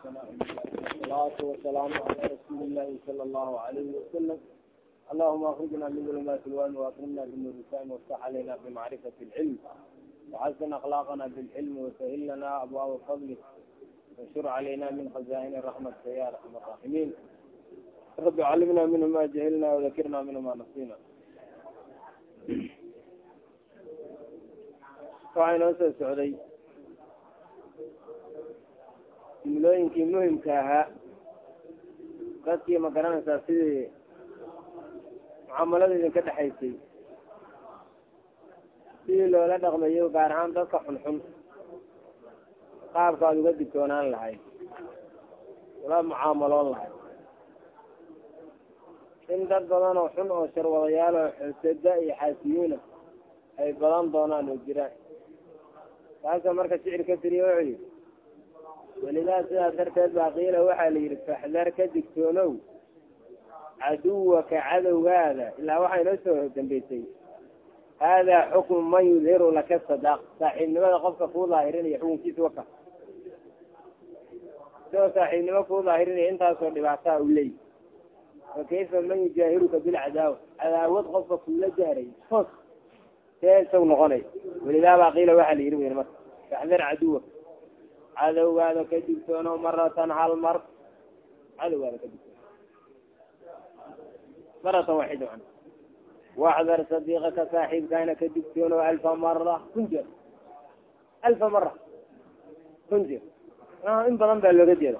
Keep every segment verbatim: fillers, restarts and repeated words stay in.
والصلاة والسلام على رسول الله صلى الله عليه وسلم. اللهم اخرجنا من ظلمات الوهم واكرمنا بالنور الفهم وافتح علينا بمعرفة العلم وحسن اخلاقنا بالعلم وسهل لنا ابواب فضلك وانشر علينا من خزائن رحمتك يا ارحم الراحمين. رب علمنا منه ما جهلنا وذكرنا منه ما نسينا. waxaa inoo soo socday jumlooyinkii muhimka ahaa dadkii ma garanaysaa sidii mucaamalada idinka dhexaysay sidii loola dhaqmayo gaar ahaan dadka xunxun qaabka aad uga digtoonaan lahayd ula mucaamaloon lahayd in dad badan oo xun oo sharwadayaal oo xusada iyo xaasiyuuna ay badan doonaan oo jiraan. taasa marka shicir ka tiriyo wuxuu yidhi welidaa sidaas darteed baa qiila waxaa la yidhi faxdar ka digtoonow caduwaka cadowgaada ilaa waxaa inoo soo dambeysay haadaa xukmu man yudhiru laka sadaaq saaxiibnimada qofka kuu daahirinaya xukunkiisa waka sidoo saaxiibnimo kuu daahirinaya intaasoo dhibaataa u leeyi wa kayfa man yujaahiruka bilcadaawa cadaawad qofka kuula jahray hoos see isagu noqonay welidaa baa qiila waxaa la yidhi wen marka faxdar caduwa cadowgaada ka digtoono maratan hal mar cadowgaada ka digtoono maratan waaxida man waxdar sadiiqaka saaxiibkaana ka digtoono alfa mara kun jeer alfa mara kun jeer in badan baa looga jeeda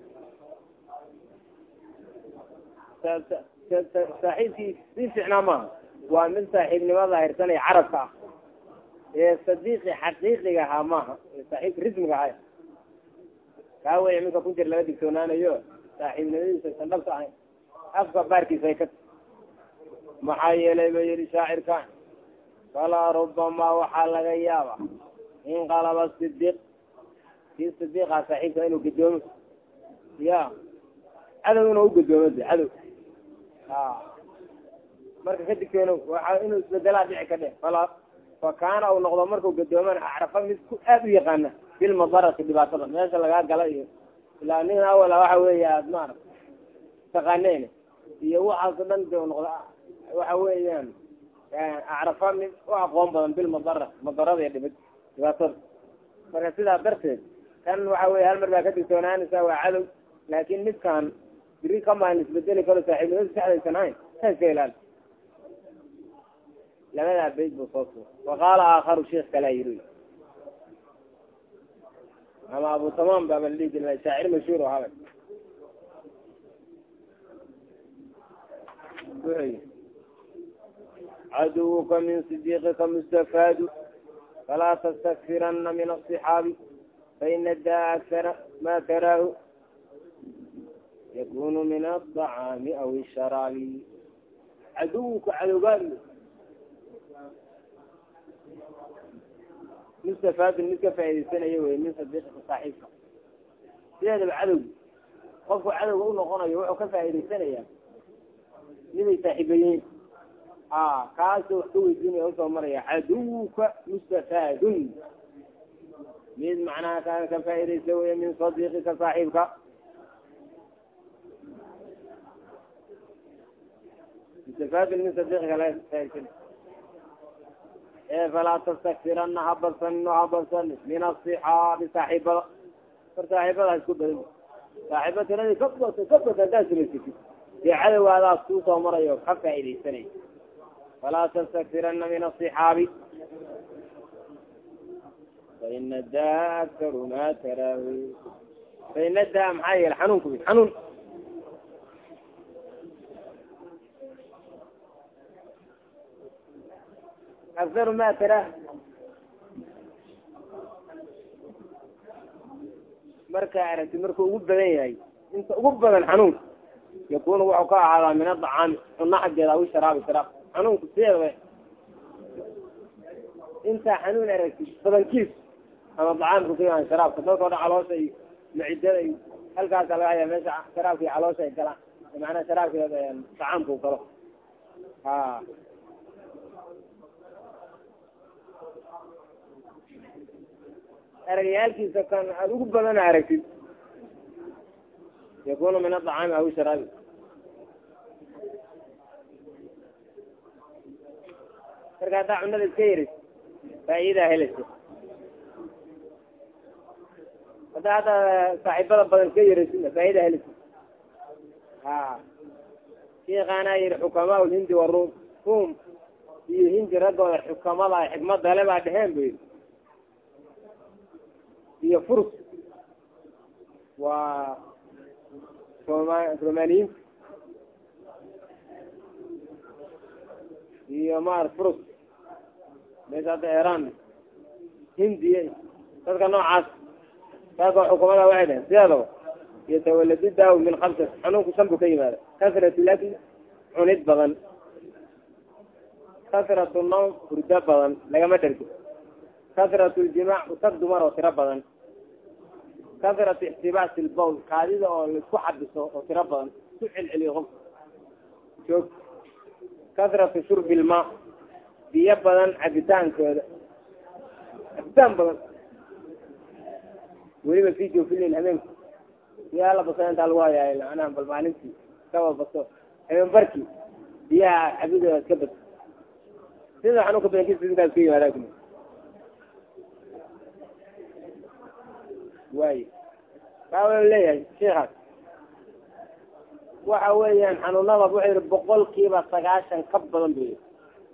saaxiibkii sii ficnaa maaha waa mid saaxiibnimo daahirsanaya carabka ah ee sadiiqi xaqiiqiga ahaa maaha saaxiibka rismiga ahay kaa wey minka ku jir laga digtoonaanayo saaxiibnimadiisa san dhabta ahayn afka baarkiisa ay ka maxaa yeelay ba yihi shaacirkan falaa rubamaa waxaa laga yaaba inqalaba sidiiq kii sidiiqaa saaxiibka inuu gadoomo ya cadow inuu ugadoomo de cadow marka ka digtoono waxa inuu isbedelaa dhici ka dhe fala fa kaana uu noqdo markuu gadooman acrafa mid ku aada u yaqaana bilmadarati dhibaatada meesha lagaa gala iyo ilaa nin awala waxa weeye aad maarag taqaaneen iyo waxaas o dhan de noqda waxa weeyaan acrafa mid u aqoon badan bilmadara madarada iyo dhibid dhibaatada marka sidaa darteed kan waxa weye hal mar baa ka digtoonaanaysa waa cadow laakin midkaan biri kamaan isbedeli karo saaxiibnimada saxdaysan ahayn saska ilaali labadaa bayd buu soo suur waqaala aakaru sheikh kalaa yiri ama abu tamaam baaba ladhihi jira shaacir mashhuur o habay wuxuu yii caduwuka min sidiiqika mustafaadu falaa tastakfirana min aصixaabi faina daa aksara ma taraahu yakunu min aلطacaami aw الsharaabi caduwuka cadowgaadi mustafaadin mid ka faa'idaysanayo wey min sadiiqika saaxiibka sideedaba cadowg qofku cadowga unoqonayo wuxuu ka faa'idaysanayaa miday saaxiibayiin a kaasoo wax ka weydiinaya usoo maraya caduwka mustafaadun mid macnaha kaa ka faaidaysa wey min sadiiqika saaxiibka mustafaadun min sadiiqika laga faaidaysan falaa tastakfirana habarsanino habarsan min asixaabi saaxiibada war saaxiibada isku badin saaxiiba tiradii ka bato ka bato haddaad samaysatid dee cadowgaadaas kuu soo marayo ka faaidaysanay falaa tastakfirana min asixaabi faina daa aktaru ma taraahu faina daa maxaa yeele xanuunku xanuun aktaru ma taraah markaa aragti markuu ugu badan yahay inta ugu badan xanuunka yakunu wuxuu ka ahaadaa min adacaami cunno xaggeeda aw sharaabi sharaab xanuunku sideedaba intaa xanuun aragti badankiis ama dacaamka ku yahan sharaabka dadka o dhan caloosha iyo macidada iyo halkaasa laga hayaa meesha sharaabka iyo caloosha ay galaan macnaha sharaabka dacaamka u galo ha aragayaalkiisa kan aada ugu badan aragtid yakunu min aطacaami aw sharaabi marka haddaa cunada iska yaris faa'iidaa helaysa haddaa hadda saaxiibada badan iska yaraysidna faa'iidaa helaysa ha sheekaanaa yihi xukamaa ulhindi waruum ruum iyo hindi raggooda xukamada xikmada le baa dheheen bu yidhi iyo furs waa roma romaniyiinta iyo maar furs meesha hadda iran hindiya dadka noocaas saakoo xukumada waxay dheheen sideedaba iyo tawaladidaa min kamsa xanuunku shan buu ka yimaada kasratu laki cunid badan kasratu nawm hurdo badan lagama dhergo kasratu ljimaac utag dumar oo tiro badan kasratu ixtibaas ilbowl kaadida oo laisku xabiso oo tiro badan isku celceliyo qof joog kasratu shurbi ilmaa biyo badan cabitaankooda cabitaan badan weliba fi joofilil habeenku biyaha la baso intaa lagu hayaay macnaha bal maalintii kaba baso habeen barkii biyaha cabidooda iska baso sida xanuunka badankiisa intaas ka yimaadaan kuli waayo kaa wa leeyahay sheekaas waxa weeyaan xanuunada wuxuu yihi boqol kiiba sagaashan ka badan bu yidhi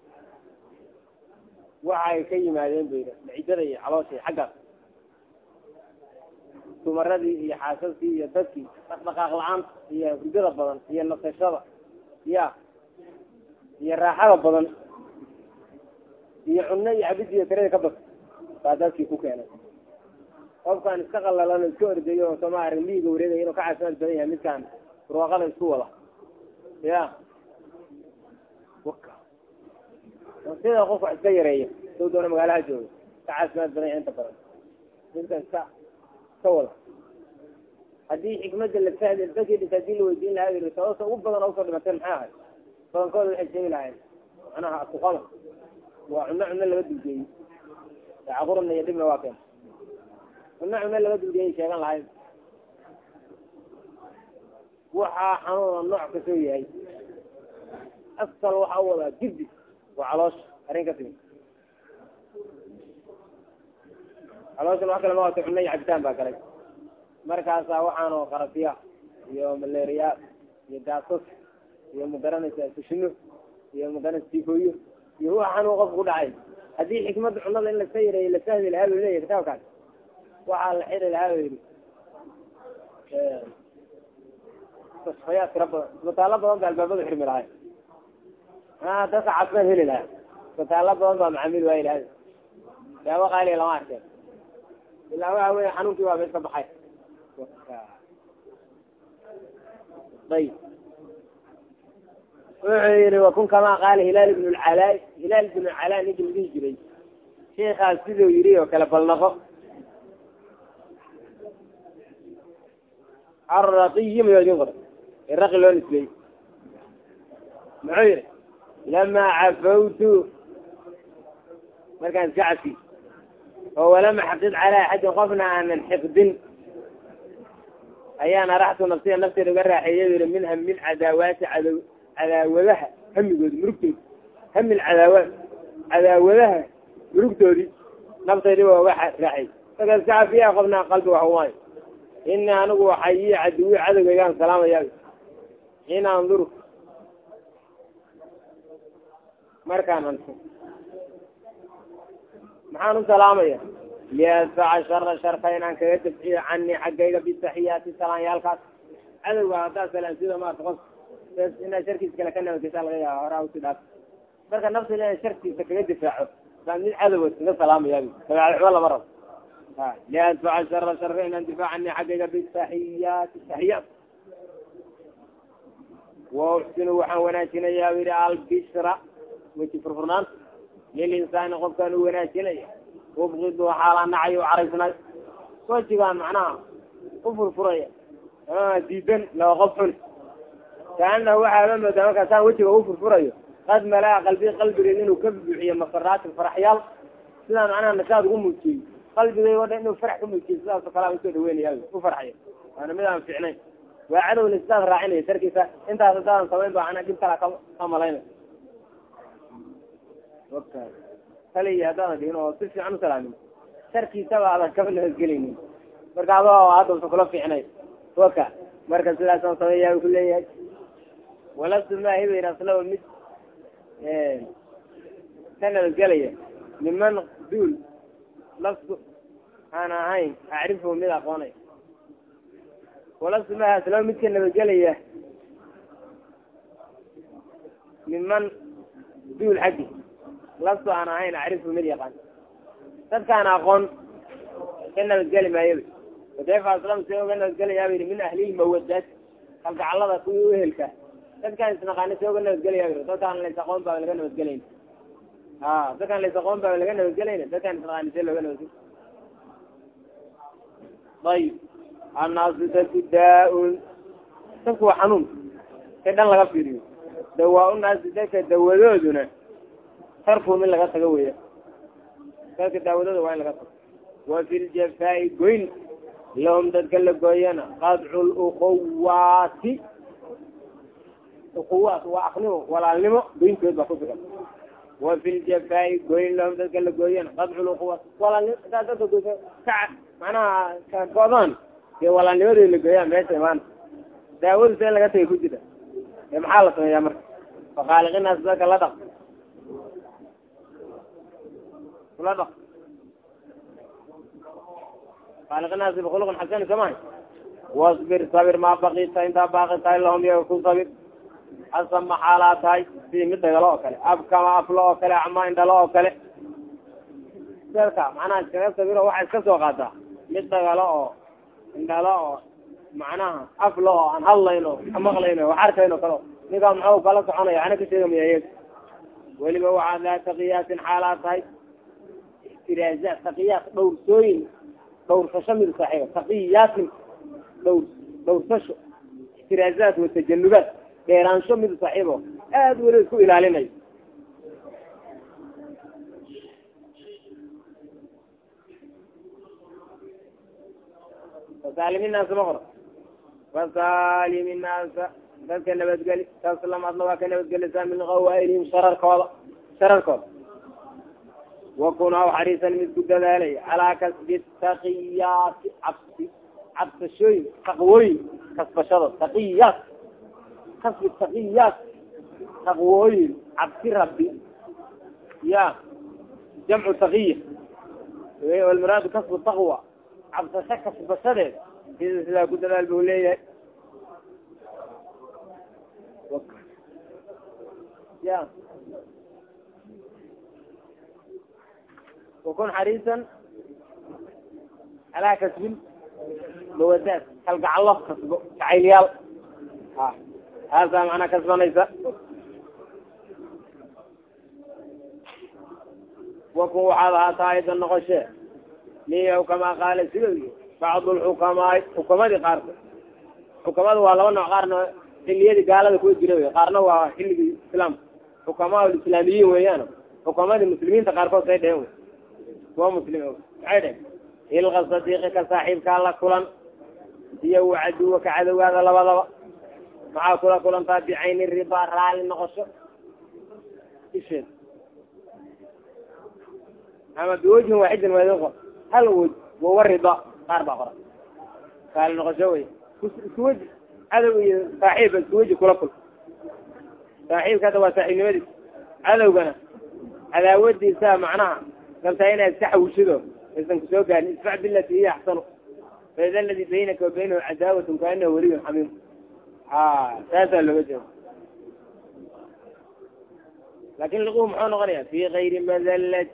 waxay ka yimaadeen bu yidhi macidada iyo caloosha iyo xaggaas dumaradii iyo xaasaskii iyo dadkii dhaqdhaqaaq la-aanta iyo hurdada badan iyo nasashada ya iyo raaxada badan iyo cunno iyo cabid iyo tirada ka bas baa dadkii ku keenay qofkaan iska qalalano iska ordayo oo sooma arag miiga wareegaya inuu ka caafimaad badan yahay midkaan barwaaqada isku wada ya waka sida qof wax iska yareeya soo doona magaalaha jooga ka caafimaad badan yahay inta badan midkaan iska iska wada haddii xikmada la fahmi dadkii dhintay hadii la weydiin lahaa yiri sababta ugu badan oo usoo dhimateen maxay ahayd badankooda waxay sheegi lahayn macnaha asuqada waa cunno cunno laga dulgeeyey caqurna iyo dhibna waa keen cunno cunno laga dulgeeyey sheegan lahayn waxaa xanuuna nooc kasoo yahay asal waxa u wadaa jibdi waa caloosha arrin ka timi calooshana wax kale ma wato cunno iyo cabitaan baa galay markaasaa waxaanoo qarasiya iyo malaria iyo gaasas iyo magaranaysa kushino iyo magaranaysa tifooyo iyo waxa xanuun qofka ku dhacay haddii xikmada cunada in lasa yareeyo la fahmi lahaa lu leeyahy kitaabkaas waxaa la xiri lahaa ba yidhi tasfayaad tira badan isbitaalo badan ba albaabada xirmi lahay a dadka caafimaad heli lahaa isbitaalo badan baa macaamiil waayi lahay yaaba qaaliya lama arkeen ilaa waxa weya xanuunkii waa mees ka baxay ayb wuxuu yihi wakun kamaa qaala hilaal ibn lcalaa hilaal ibn lcalaa ninki la dhihi jiray sheekaas siduu yidhi oo kale balnaqo arraqiyi mayoodin qor iraqi loo nisbeeyey muxuu yihi lamaa cafawtu markaan iska cafi oo walama xaqid calaa axadin qofna aanan xiqdin ayaan araxtu nafsiya nafteeda uga raaxeeya yihi min hamil cadaawaati cadow cadaawadaha hamigooda murugtooda hamil cadaawaat cadaawadaha murugtoodii naftaydii waa uga raaxeey markaas ka cafiyaa qofna qalbi wax umaayo ini anigu waxayi caduwi cadowgaygaan salaamaya in anduru markaan anto maxaan u salaamaya liyadfaca shara sharka inaan kaga dabciyo cani xaggayga bitaxiyaati salaanyaalkaas cadowga haddaa salaamsida maarta qof inaa sharkiisa kale ka nabadgesa laga yaaba horaa usi dhaaf marka nafsida inay sharkiisa kaga difaaco baa mid cadowa kaga salaamaya dabeecadxumo lama rabo ha liyadfaca shara sharka inaan difaac cani xaggayga bitaxiyaati taxiyaat wa uxsinu waxaan wanaajinayaa yidhi albishra weji furfurnaanta lilinsaani qofkaan u wanaajinaya ubkidu xaalaa nacay u caraysnay wejigaan macnaha u furfuraya diidan laba qof xun kaanahu waxaaba moodaa markaasaan wejiga u furfurayo qad malaa qalbi qalbigeed inuu ka buuxiyo masaraatin faraxyaal sidaan macnaha nashaad ugu muujiyey qalbigay o dhan inuu farax ka muujiyo sidaasoo kalea usoo dhaweynaya u farxayo waana mid aan ficnayn وعدو الاستاذ راعيني تركيسة انت هتدان سوين وعنا جبت لك كمالين وكا خلي هذا دينه وصفي عنه سلامي تركيسة على كفل الجليني مركز هذا سكلا في عناي وكا مركز لا سوية وكلية ولا سماه هي رسله المد كان الجلية ممن دول لفظ أنا هاي أعرفه من أقواني ولا سماه سلام ممكن الجلية ممن دول حقي لفظ أنا هاي أعرفه من أقواني كان أقوان كان الجلية ما يبي ودافع سلام سيو كان الجلية يبي من أهل المودات قال الله كويه هلك كان سنقاني سيو كان الجلية يبي كان اللي تقوم بقى كان الجلية آه ده كان اللي تقوم بقى كان الجلية ده كان سنقاني سيو كان الجلية طيب الناس تداء تقوى حنون كده لا غفيريو دواء الناس ذاك دواءودنا صرفوا من لغا تقويه ذاك دواءودنا وين لغا وفي الجفاء قين لهم تتكلم قوينا قطع الأخوات أخوات وأخنوا ولا لمو قين كيف بخصك وفي الجفاء قين لهم تتكلم قوينا قطع الأخوات ولا لمو هذا تقول كع معناها كقضان ولا لمو اللي قوينا ما يسمعنا داود سين لقى تيجي كده يا محالة يا مر فقال الناس ذاك لا دق لا دق قال الناس بخلق حسن كمان واصبر صبر ما بقيت انت باقي لهم يكون صبر أصلا حالات هاي في مدة لا أكله أبكى ما أفلا أكله عما إن لا أكله سرقة معناها الشباب صبر واحد كسر قاطع مدة لا إن لا معناها أفلا عن الله إنه أمغلا إنه وحركة إنه كله نقام معه كله سبحانه يعني كشيء ميت ولي بوعد لا تقيات حالات هاي استرازات تقيات دور سوين دور فشمل صحيح تقيات دور دور فش استرازات والتجنبات غيران شمل صحيحه هذا ورثوا إلى علينا فسالم الناس مغرب فسالم الناس بس كنا بتقول تسلم الله كنا بتقول سام من غوائلهم شرر كولا شرر كولا وكونوا حريصا مسجد ذلك على كسب التقيات عبس عبس الشيء تقوي كسب شر تقيات كسب التقيات تقوي عبس ربي يا جمع تقية والمراد كسب التقوى عبس شك كسب شر إذا كنت ذلك بوليه يا وكون حريصا على كسب المودات خلق الله كسبه كعيليال ها هذا معنى كسب ليس وكون على تايد النقشة ليه كما قال سيدي بعض الحكماء حكماء قارن حكماء والله أنه قارن اللي يدي قال هذا كويس جنوي قارنه هو اللي الإسلام حكماء الإسلاميين ويانا حكماء المسلمين تقارفوا سيدهم هو مسلم عادي يلغى صديقك صاحب كان لك كلن يو عدوك عدو هذا لا ولا مع كل كلن بعين الربا رال النقص ايش اما بوجه واحد ما يلغى هل وجه هو الربا اربع قرن قال النقصوي سوج عدو صاحب السوج كل كل صاحب كذا وصاحب نمدي عدو بنا على ودي سا معناها قلت هنا يستحو شذو إذن كسوك يعني ادفع بالتي هي أحسن فإذا الذي بينك وبينه عداوة كأنه ولي حميم آه ثلاثة اللي وجهه لكن لقوه محون غنية في غير مذلة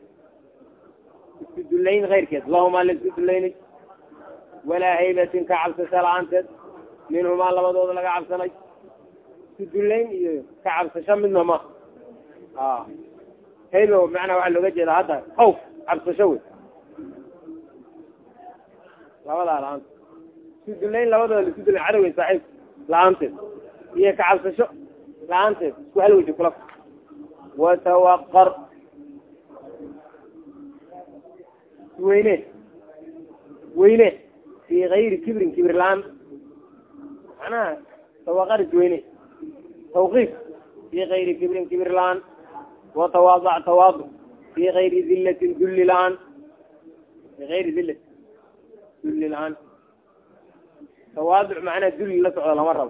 السدلين غير كده اللهم للسدلين ولا هيبة كعب سلعنتد منهما الله مضوض لك عب سني السدلين كعب سشم منهما آه هيبة بمعنى واحد لو جد هذا خوف عبد تشوي لا ولا لا أنت السدلين لا ولا السدل العربي صحيح لا أنت هي كعب تشو لا أنت سهل وجهك لك وتوقر وينه وينه في غير كبر كبر الآن معناها توقر جويني توقيف في غير كبر كبر لان وتواضع تواضع في غير ذلة ذل لان في غير ذلة ذل لان تواضع معناه ذل لا تعالى مرة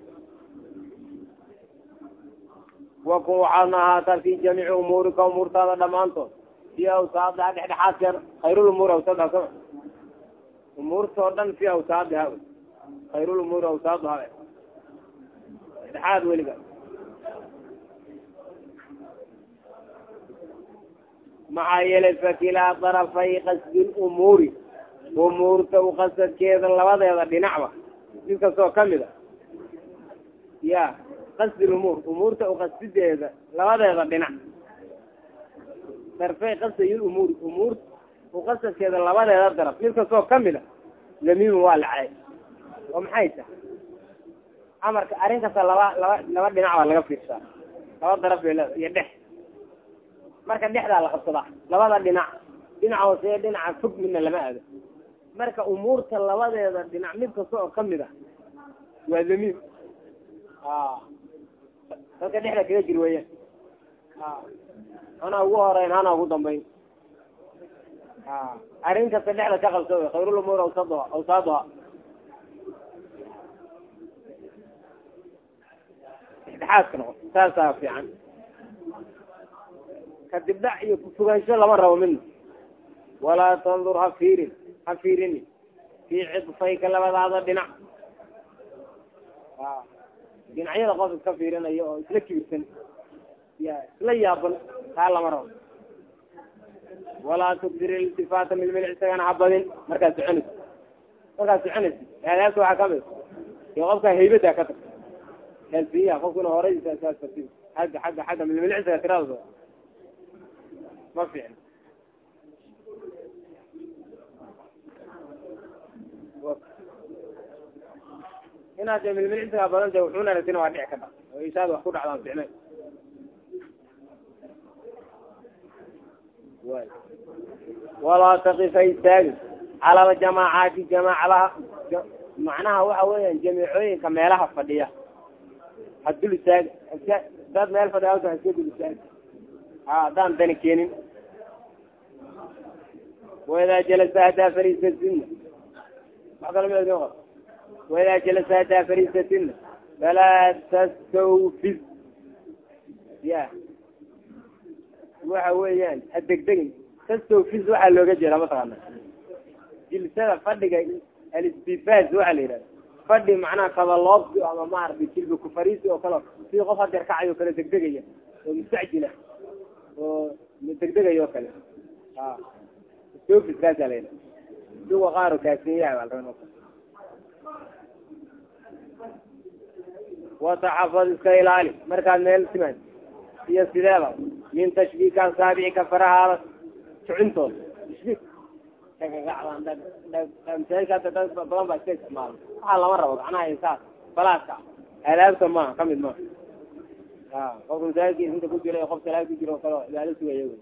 وقوعنا في جميع أمورك وأمور هذا دمانته في أوساط هذا إحدى حاسر خير الأمور أوساطها كم أمور صورتن في أوساطها خير الأمور أوساطها إحدى ولقى مع يلف كلا طرفي قصد الأمور أمور توقصد كذا لوضع هذا بنعمة تلك سوى كاملة يا قصد الأمور أمور توقصد هذا لوضع هذا بنعمة طرفي قصد الأمور أمور وقصد كذا لوضع هذا الطرف تلك سوى كاملة لمين والعين ومحيسة أمرك أرينك لوضع لوضع بنعمة لغا في الشارع لوضع طرف يدح marka dhexda la qabsada labada dhinac dhinac hoose dhinac fog midna lama aado marka umuurta labadeeda dhinac mid kasta oo kamid ah waa zamiin ah halka dhexda kaga jir weeyaan ah ana ugu horeyn ana ugu dambeyn ah arinta dhexda ka qabsado khayrul umur aw sadha aw sadha dhexaadkana taasa fiican كدب دعي فوقان شاء الله مرة ومنه ولا تنظر هفير هفيرني في عطفيك لما هذا دنع آه دنعي لقصد كفيرنا أيوه سلكي بالسن يا سلي أبن تعالى مرة ولا تقدر الالتفات من الملعسان عبد مركز عنس مركز عنس يعني أسوأ حكمه يغفك هيبتها كتب هل فيها خفنا هوريس أساس فتيب حق حق حق من الملعسان ترازه ما في يعني هنا جميل من الملعسان أبدا جوحونا لسنا وعدي كذا ويساد وحكود على الفعلين ولا تقف يستاجد على الجماعات الجماعة لها معناها هو أولا جميعين كما لها فدية هدول يستاجد داد ما يلفد أولا هدول يستاجد ها دان داني كينين وإذا جلس هدا فريسة السنة بعض لما يقول وإذا جلس هدا فريسة السنة فلا تستوفز يا waxa weeyaan adegdegin kasto fiis waxa looga jeedaa mataqaana jilsada fadhiga al-istifaz waxa la yiraahdo fadhi macnaha kala loob ama maarbi jilba ku fariisi oo kala si qof hadda kacayo kala degdegaya oo mustacjila oo degdegayo kala ah istoofi kaasa leena duwa qaaro kaasiyaa walrano wa ta'afaz kaylali markaad meel siman iyo sideeda من تشبيك السابع كفرها شعنتون تشبيك كقعدان ده ده مثال كذا ده بلان بس مال على مرة وضع أنا إنسان فلاس كا هذا تمام كم يدمر آه قبل ذلك أنت قلت لي خمسة آلاف كيلو كلا لا لا سوى يوم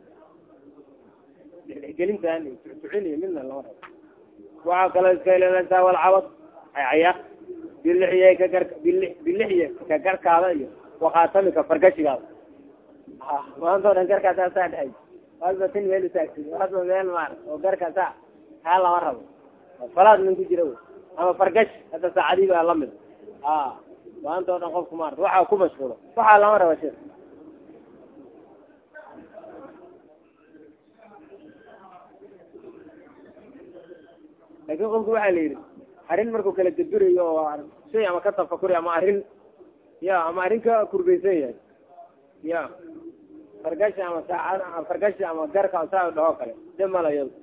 كلمة ثانية تعيني منا الله مرة وعقل الكيل النساء والعوض عيا باللحية كجر باللحية كجر هذا وخاتمك فرقش هذا ما أنتوا نجار كذا ساعد أي هذا تين ويلو ساكت هذا ويل مار وجار كذا هلا مرة فلاد من تجروا أما فرقش هذا سعدي بقى لمد آه ما أنتوا نقف مار روحوا كم مشغولة روح على مرة وشير لكن قم كوا عليه هرين مركو كلا تدوري يو شيء أما كتب فكوري أما هرين يا أما هرين ككوربيسية يا فرقش أما ساعة فرقش أما جرك أو ساعة دهوكله دم لا يل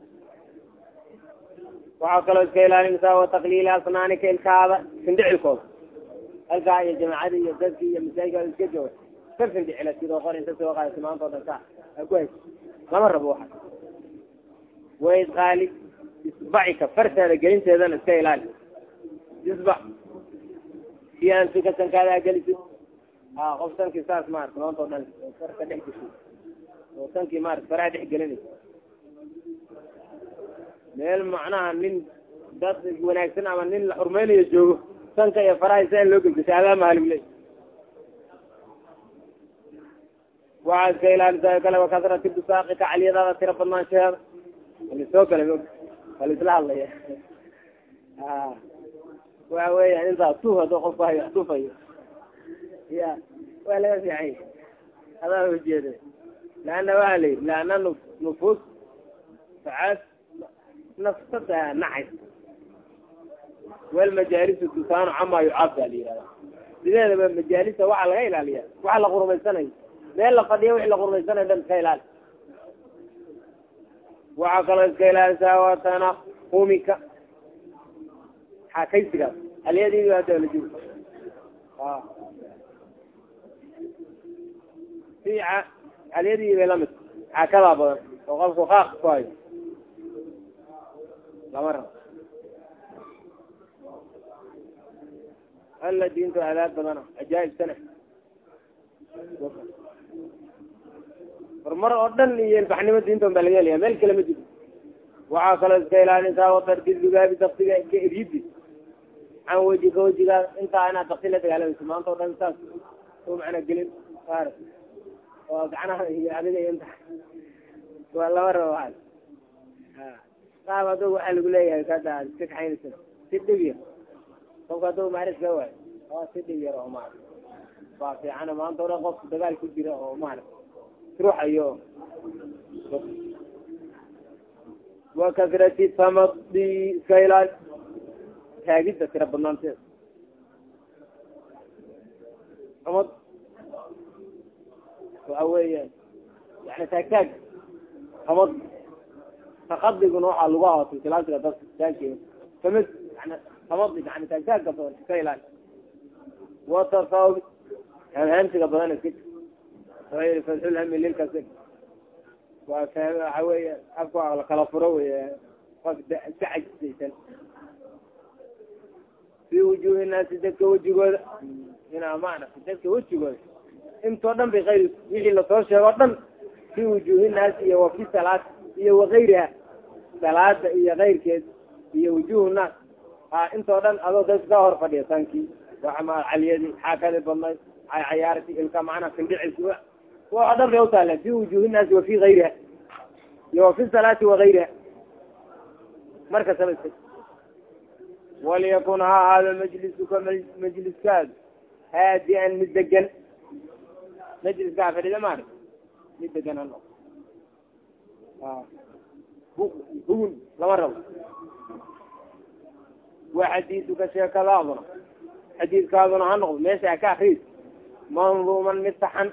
وعقل الكيلان مساوى تقليل أصنانك الكعبة سندع الكوب الكعبة يا جماعة يا زكي يا مساجد الكجوة كيف سندع على سيد وقال أنت سوى قال سمان طول ساعة كويس ما مر بواحد وإذ قال إصبعك فرسة لجلين سيدان الكيلان يصبح في أنفك سنكالا جلس آه قفتن كيساس مار كمان طول فرسة دحك شو وقفتن كي مار فرع دحك جلني ميل معناها من دات وناكسنا من نين الحرمين يجوه sanka iyo faraha saan loo gelgashay adaama halibleey waxaa iska ilaalisaa kale wakasrati bisaaqika caliyadaada tira badnaanshaheeda alisoo kale og alisla hadlaya waxa weeyaan intaas tuuf haduu qofku hayo tuufayo ya waa laga fiicay adaa ujeeda laana waxa la yidhi laana nufuus sacaad nafsada nacay walmajaalisu tusaanu camaa yucaab baa la yihahda sideedaba majaalisa waxaa laga ilaaliya waxa la qurmaysanayo meel la fadhiya wixii la qurmaysanayo dhan iska ilaali waxaa kaloo iska ilaalisaa watana humika xaakaysigaas aliyadii hadda la jiro fiica aliyadii bay lamid xaakadaa badan oo qofku qaaq ku hayo lama rabo alla diintu adaab badana ajaa'ib sana horumar oo dhan iyo ilbaxnimo diinta baa laga helaya meel kale ma jiro waxaa kaloo iska ilaalintaa watarki dugaabi daktiga ka eryidi can wejiga wejigaa intaa inaad dakti la dagaalamayso maanta o dhan saas oo macnaa gelin saar oo gacnaha iyo adiga iyo inta waa lama rabo waxaas qaab adoo waxaa lagu leeyahay kada aad iska kaxaynaysa si dhib yar qofka adoo maaris ka waayo waa si dhib yar oo maarag waa fiicana maanta o dhan qofku dagaal ku jira oo maarag ruuxayo wakasrati tamadi iska ilaali taagidda tira badnaanteeda tamad waxa weeya yani taagtaag tamad taqadiguna waxaa lagu hawa silsilaasiga dadka taagkeeda tamad yani tamadi yani taagtaagka badan iska ilaali watasawbi hamhamsiga badan iska jir fatxulhami lilkas waa fahme waxa weya afka waa lakala furo wey qof iska cajisaysan fi wujuhi naasi dadka wejigooda inaa maaragtay dadka wejigooda intoo dhan bay kayr wixii lasoo sheego o dhan fi wujuhi naasi iyo wafi salaad iyo wakayriha salaada iyo kayrkeed iyo wujuhu naas a intoo dhan adoo dadka ka hor fadhiya sankii waxama caliyadii xaakadii badnayd cayaarti ilka macnaa findhicis waa dhan bay utaala fi wujuhi naasi wafi kayriha iyo wafi salaati wakayriha marka saba iska waliyakun ha ahaado majlisuka majliskaadu haadian mid degan majliskaa fadhida maarag mid degan hano hugun lama rabo wa xadiisuka sheekadaaduna xadiiskaaduna ha noqdo meesha ka akriis manduuman mid saxan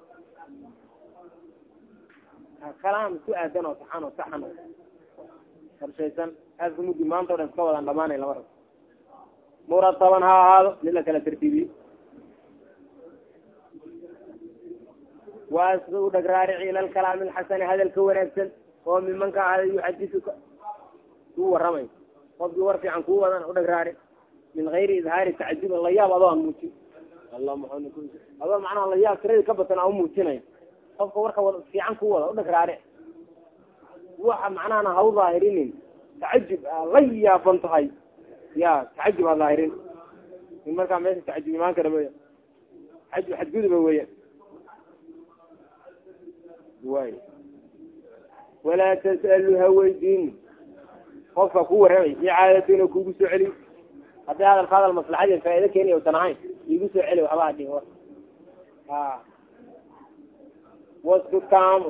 kalaam ku aadan oo saxan oo saxan oo qorshaysan aadka mudi maanta o dhan iska wadan dhamaanay lama rabo murataban ha ahaado mid la kala tartiibiyo waa iska u dhagraarici ila alkalaami alxasani hadalka wanaagsan oo mimanka ahada yuxadisuka kuu warramay qofkii war fiican kuu wadan u dhagraari min gayri idhaari tacajubin layaab adoo aan muujin alla muxuu ku adoo macnaha layaab tiradii ka batan aan umuujinay qofka warka wada fiican ku wada u dhagraari waxa macnahana ha u daahirinin tacajub la yaaban tahay ya tacajub ha daahirin in markaa meesha tacajub imaan kara weya xaj xadguduba weya way walaa tas'alu haweydiin qofka ku warramay icaadatu inuu kugu soo celiyo haddii hadalka hadal maslaxadii faa'ido keeniya usan ahayn igu soo celi waxba hadhihin war a waskutkaamus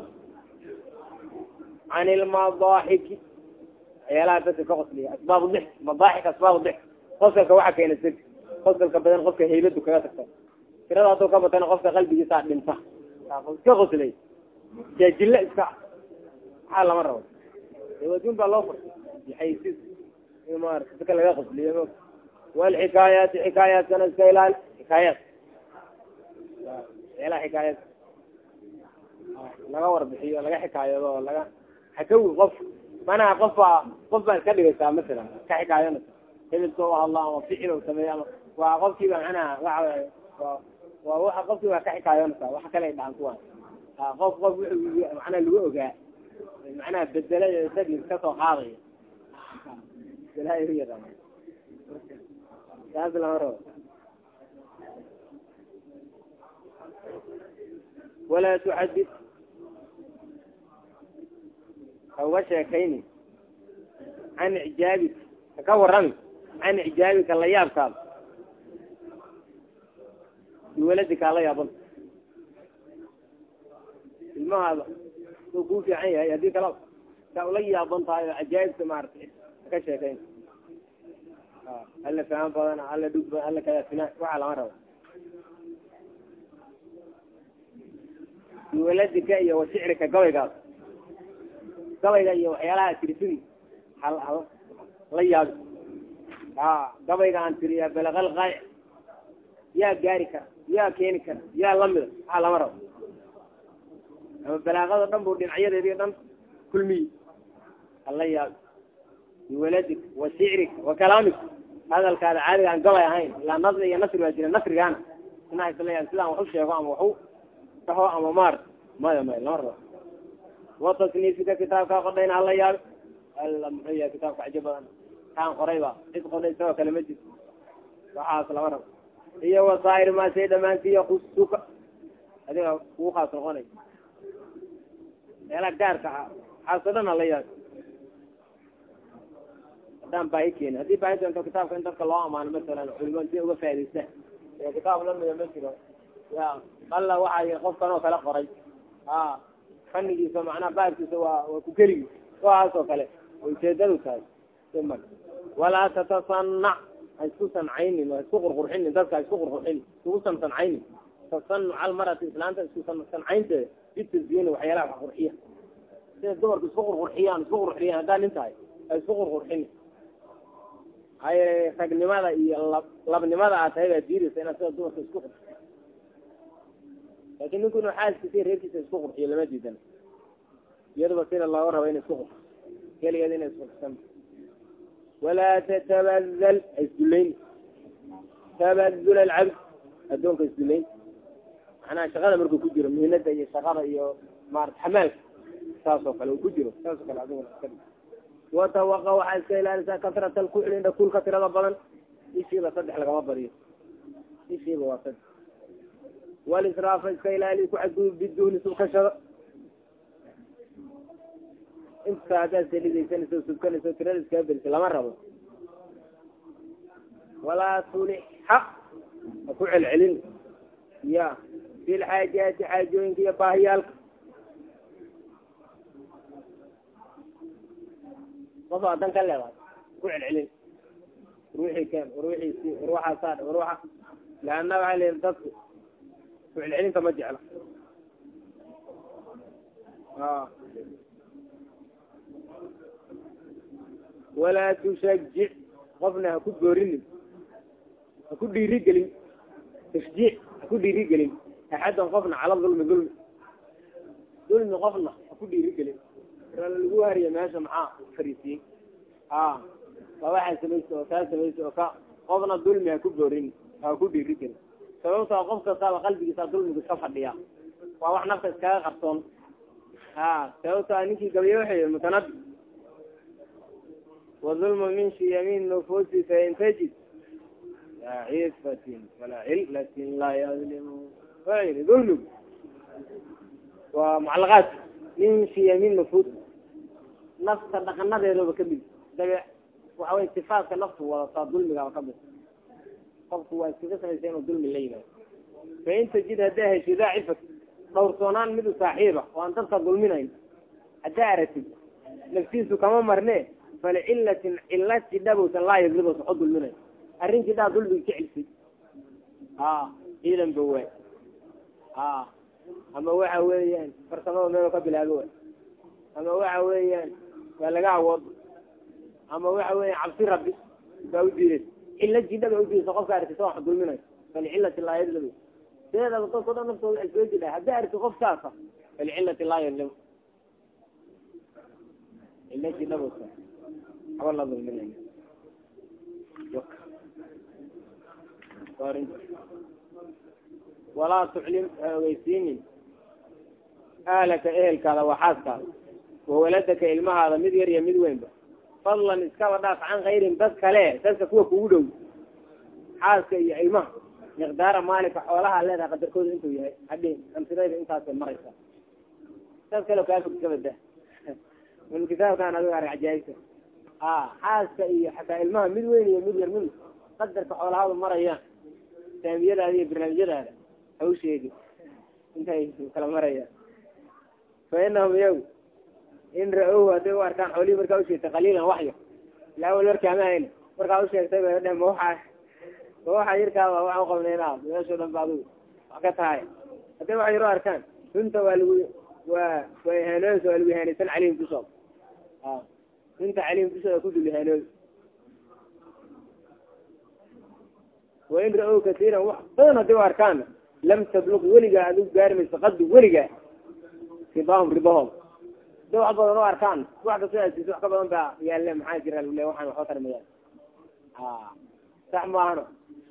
can ilmadaaxiki waxyaalaha dadka ka qosliya asbaab dix madaaxik asbaab dix qosalka waxa keena sir qosalka badan qofka haybadu kaga tagta tirada hadduu ka batana qofka qalbigiisa dhinta iska qoslay jaajille iska maxaa lama rabo waduun baa loo furtay yaxaysis maarata dadka laga qosliyo walxikaayaati xikaayaadkana iska ilaali xikaayaat waxyaalaha xikaayaat laga warbixiyo laga xikaayado oo laga xakawi qof manaha qof baa qof baa iska dhigaysaa masalan ka xikaayonaysa hebelka u hadla ama ficil u sameeya ama waa qofkiiba manaha waxa waa waa waxa qofkii baa ka xikaayonaysa waxa kale dhacan kuwaan qof qof wuxuu macnaha lagu ogaa macnaha bedela dad kasoo qaadaya taas lama rabo. walaa tuxadid hauga sheekayni can ijaabika ka warrami can ijaabika la yaabkaada biwaladika la yaaban ilmahaada soo kuu fiican yahay haddii kala saa ula yaaban tahay oo cajaa'ibta maaragtay ka sheekayn alla faham badan alla dhug badan alla kayaafinaa waxaa lama rabo. biwaladika iyo wasicirka gabaygaas gabayga iyo waxyaalaha tirifidi hal hal la yaabi ha gabayga aan tiriyaa balaqal qaa'ic yaa gaari kara yaa keeni kara yaa lamida waxaa lama rabo. ama balaaqada dhan buu dhinacyadeedii dhan kulmiyi hala yaabi. biwaladik wa shicrik wa kalaamik hadalkaada caadiga aan gabay ahayn ilaa nasri iyo nasri baa jira nasrigaana inaa isla yaab sidaan wax u sheego ama waxu dhaho ama maar maya maya lama rabo. watasniifika kitaabkaa qodhayna hala yaabi alla muxuu yahay kitaabka cajo badan kaan qoray ba cid qoray isagoo kale ma jirto waxaas lama rabo. iyo wasaa'ir maa shay dhamaantii yakusuka adiga kugu khaas noqonay meelaha gaarka ah waxaasoo dhan hala yaabi. haddaan baahi keeni haddii baahi doonto kitaabka in dadka loo amaano masalan culimo intay uga faa'idaystaan ee kitaab lamida ma jiro ya alla waxay qofkan oo kale qoray ha fannigiisa macnaha baarkiisa waa waa ku keligi waxaas oo kale ujeedadu tahay sima walaa tatasannac ha isku sancaynin ha isku qurqurxinin dadka ha isku qurqurxinin iskugu sansancaynin tasannuc almarati islaanta isku sancaynteeda bitazyiini waxyaalaha wax qurxiya sida dumarku isku qurqurxiyaan isku qurxiyaan haddaan nin tahay ha isku qurqurxinin hay ragnimada iyo lab labnimada aad tahay baa diiraysa inaad sida dumarka isku qurxiyo laakin ninku inuu xaaskiisa reerkiisa isku qurxiyo lama diidan iyaduba sida looga rabo ina isku qurxiyo keligeeda ina isqurxisan. walaa tatabadal isduleyn tabadul alcabd addoonka isduleyn macnaha shaqada markuu ku jiro mihinada iyo shaqada iyo maarata xamaalka saas oo kale uu ku jiro saas oo kale adiguna watawaqa waxaa iska ilaalisaa kasrata alkuxli indha kuulka tirada badan ishiiba saddex lagama badiyo ishiiba waa saddex. walisraafa iska ilaali ku xadgudub biduhni subkashada inta haddaad saliidaysanayso subkanayso tirada iskaga bedisa lama rabo. walaa tulixa ha ku celcelin ya filxaajaati xaajooyinka iyo baahiyaalka qof adan ka leedahay ku celcelin ruuxii keen ruuxiisi ruuxa saad ruuxa laana waxay leedahay dadku ku celcelinta ma jecla ah walaa tushajic qofna ha ku boorinin ha ku dhiirigelin tashjiic ha ku dhiirigelin axadan qofna cala dulmi dulmi dulmi qofna ha ku dhiirigelin lagu hariya meesha maxaa fariisiin a waa waxaa samaysa oo kaa samaysa oo ka qofna dulmi ha ku boorin ha ku dhiirigelin sababtaa qof kastaaba qalbigiisa dulmiga iska fadhiya waa wax nafta iskaga qarsoon ha sababtaa ninkii gabaye waxay mutanabi wadulmu min shiyamin nufuusi fain tajid yaa cifatin falaa cillatin laa yadlimu waayiri dulmigu waa mucalaqaad min shiyamin nufuus nafta dhaqanadeedooba kamid dabe waxa wey sifaadka naftu wadataa dulmigaaba kamid qofku waa iskaga samaysa inuu dulmi la yimaado fain tajid haddaa hesho daa cifat dhowrsoonaan mid u saaxiiba oo aan dadka dulminayn haddaa aragtid naftiisu kama marne falicillatin cilla jidhabowsan laa yadlibowsan oo dulminayn arrin jidhaa dulmiga ka celisay a ciidan ba waay a ama waxa weeyaan farsamada meel ka bilaabo waay ama waxa weeyaan waa laga awoodo ama waxa weeyaan cabsi rabbi baa u diiday cilla jidhaba udiidaysa qofka aragtisa wax dulminayo falicillati laa yadlibu sideedaba dadka o dhan naftooda ay soo jidhaa haddaa aragti qof saasa falicillati laa yadlibu cilla jidhabasa haba la dulminayo walaa tuclim ha ogeysiinin ahlaka ehelkaada waa xaaskaada wawaladaka ilmahaada mid yar iyo mid weynba fadlan iskaba dhaaf can kayrin dad kale dadka kuwa kugu dhow حاسك يا علمه مقدار مالك حولها لها قدر كود انتو يهي حدين امثلة انتاس المريسة تذكروا كيف كتبت ده من الكتاب كان أقول عجائزة اه حاسك يا حتى علمه مد وين يمد يرمل قدر حولها المرية تنبيل هذه برنامج هذا أو شيء انتهي كلام مرية فإنهم يوم إن رأوه دوار كان حولي مركا وشي تقليلا وحيه لا أول مركا ما هنا مركا وشي سيبه هنا موحى موحى يركا ووحى قبلنا ويشهد بعضه وقت هاي هذا واحد يروح أركان انت والوي ويهانوس والويهانسان عليهم تصاب آه انت عليهم تصاب كل الويهانوس وإن رأوه كثيرا وحطونا دوار كان لم تبلغ ولقى أدوك قارمي تقدم ولقى في ضاهم ربهم دو واحد بدن أركان واحد سؤال سؤال قبل أنت يالله محاجر ولا واحد وحاطر مياه آه صح ما أنا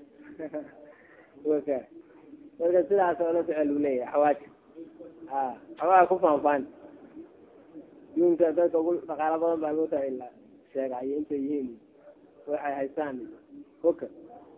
وكذا وكذا سؤال سؤال سؤال ولا حواج آه حواج كفهم فان يوم كذا تقول فقال بدن بعوضة إلا شيء عين أنت يهين وحي هيساني وكذا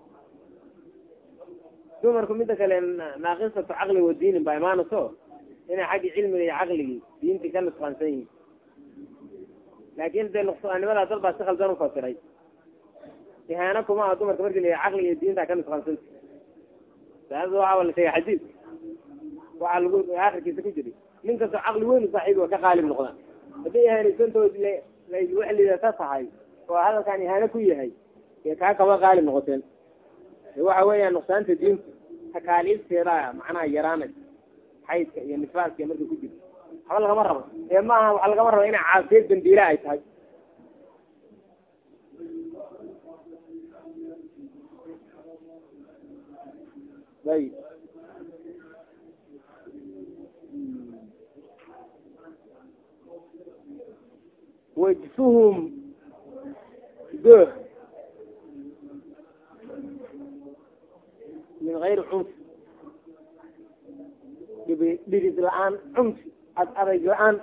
ثم ركم إذا كان ناقصة عقل والدين بإيمان صو هنا حاجة علمي عقلي دينتي كانت خمسين لكن ده النقطة أنا ولا ضرب أشتغل زانو فاسري إهانكم ما أدوم أرتبط لي عقلي الدين كانت خمسين هذا هو ولا شيء حديث وعلى الوجود آخر كيس كجري من كسر عقل وين صحيح وكقالب النقطة بدي هني كنتوا ل للوحل اللي تصحي وهذا كان إهانكم يهي كأك ما قال النقطتين هو حوالي النقطان في الدين تكاليف سيرة معناها يرامج حيث يعني نفاس يا مرد كجري حوالي مرة يا ما حوالي مرة هنا عاصير بن ديلاي هاي طيب وجفهم به من غير عنف بيجد الآن عنف أرجع الآن